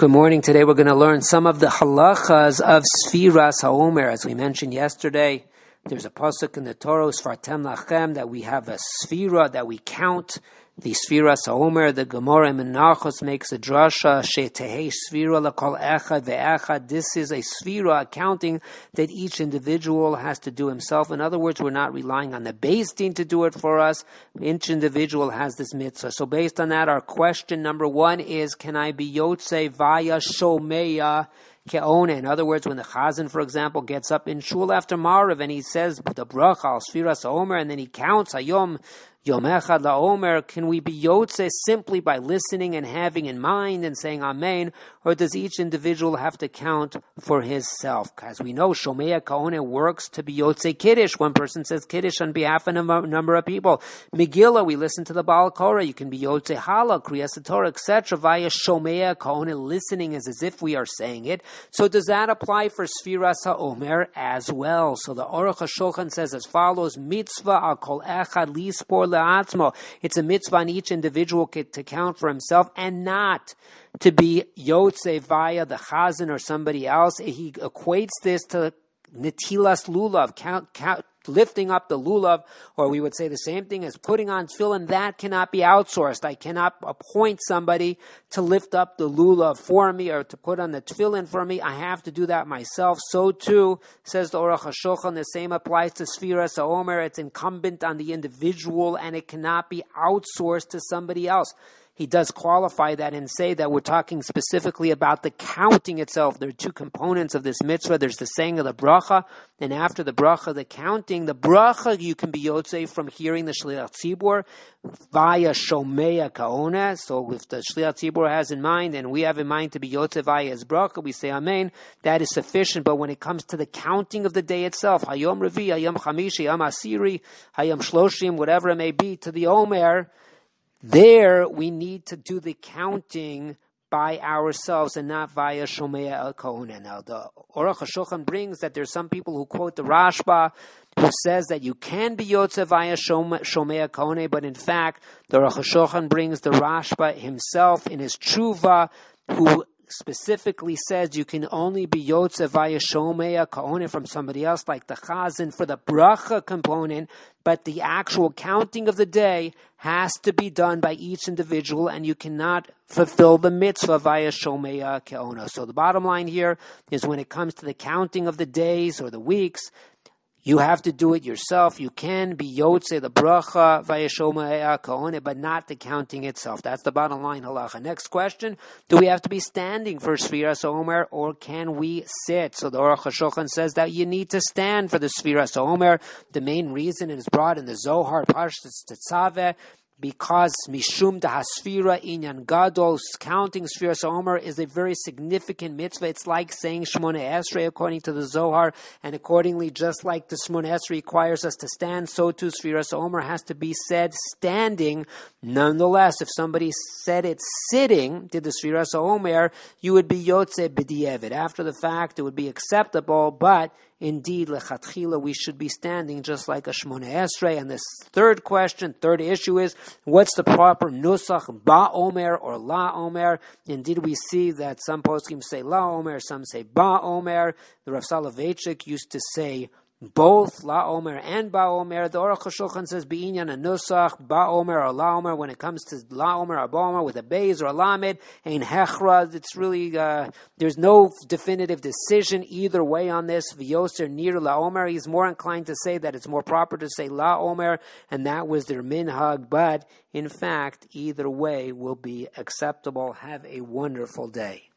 Good morning. Today we're going to learn some of the halachas of Sfiras HaOmer. As we mentioned yesterday, there's a pasuk in the Torah, Sfartem Lachem, that we have a Sfira, that we count the Sfiras HaOmer. The Gemara in Menachos makes a drasha, She'tehei Sfira L'kol Echad Ve'echad. This is a Sfira, accounting that each individual has to do himself. In other words, we're not relying on the Beis Din to do it for us. Each individual has this mitzvah. So based on that, our question number one is, can I be Yotze via Shomeya Ke'one? In other words, when the Chazan, for example, gets up in Shul after Marav and he says the bracha al Sfiras HaOmer and then he counts Hayom Yom Echad LaOmer, can we be Yotze simply by listening and having in mind and saying Amen, or does each individual have to count for his self? As we know, Shomeya Kaone works to be Yotze Kiddush. One person says Kiddush on behalf of a number of people. Megillah, we listen to the Baal Korah. You can be Yotze Hala, Kriyas Torah, etc. Via Shomeya Kaone, listening is as if we are saying it. So does that apply for Sfiras HaOmer as well? So the Aruch HaShulchan says as follows, Mitzvah al kol echad lispor le'atzmo. It's a mitzvah on each individual to count for himself and not to be Yotze via the Chazan or somebody else. He equates this to Netilas Lulav, lifting up the lulav, or we would say the same thing as putting on tefillin. That cannot be outsourced. I cannot appoint somebody to lift up the lulav for me or to put on the tefillin for me. I have to do that myself. So too, says the Aruch HaShulchan, the same applies to Sfiras HaOmer. It's incumbent on the individual and it cannot be outsourced to somebody else. He does qualify that and say that we're talking specifically about the counting itself. There are two components of this mitzvah. There's the saying of the bracha, and after the bracha, the counting. The bracha, you can be Yotze from hearing the Shliach Tzibur via Shomeya Kaona. So if the Shliach Tzibur has in mind, and we have in mind to be Yotze via his bracha, we say Amen. That is sufficient. But when it comes to the counting of the day itself, Hayom Revi, Hayom Chamishi, Hayom Asiri, Hayom Shloshim, whatever it may be, to the Omer, there, we need to do the counting by ourselves and not via Shomeya El Kahuna. Now, the Aruch HaShulchan brings that there's some people who quote the Rashba, who says that you can be Yotze via Shomeya Kahuna, but in fact, the Aruch HaShulchan brings the Rashba himself in his Tshuva, who specifically says you can only be Yotze via Shomeya Kahuna from somebody else, like the Chazan, for the bracha component, but the actual counting of the day has to be done by each individual, and you cannot fulfill the mitzvah via Shomeya Ke'ona. So the bottom line here is when it comes to the counting of the days or the weeks, you have to do it yourself. You can be Yotze, the bracha, via Shomeya Ke'ona, but not the counting itself. That's the bottom line halacha. Next question, do we have to be standing for Sfiras HaOmer, or can we sit? So the Aruch HaShulchan says that you need to stand for the Sfiras HaOmer. The main reason, it is brought in the Zohar, Parshas Tetzaveh, because Mishum Dahasfira Inyan Gadol, counting Sfiras HaOmer is a very significant mitzvah. It's like saying Shmoneh Esrei according to the Zohar, and accordingly, just like the Shmoneh Esrei requires us to stand, so too Sfiras HaOmer has to be said standing. Nonetheless, if somebody said it sitting, did the Sfiras HaOmer, you would be Yotze B'di'evet. After the fact, it would be acceptable, but indeed, lechatchila, we should be standing just like a Shmoneh Esrei. And this third issue is, what's the proper nusach, ba-omer or la-omer? Indeed, we see that some poskim say la-omer, some say ba-omer. The Rav Soloveitchik used to say both la-omer and ba-omer. The Aruch HaShulchan says b'inyan a nusach, ba-omer or la-omer. When it comes to la-omer or ba-omer with a beis or a lamed, ein hechra, it's really, there's no definitive decision either way on this. V'yoser nir la-omer, he's more inclined to say that it's more proper to say la-omer, and that was their minhag, but in fact, either way will be acceptable. Have a wonderful day.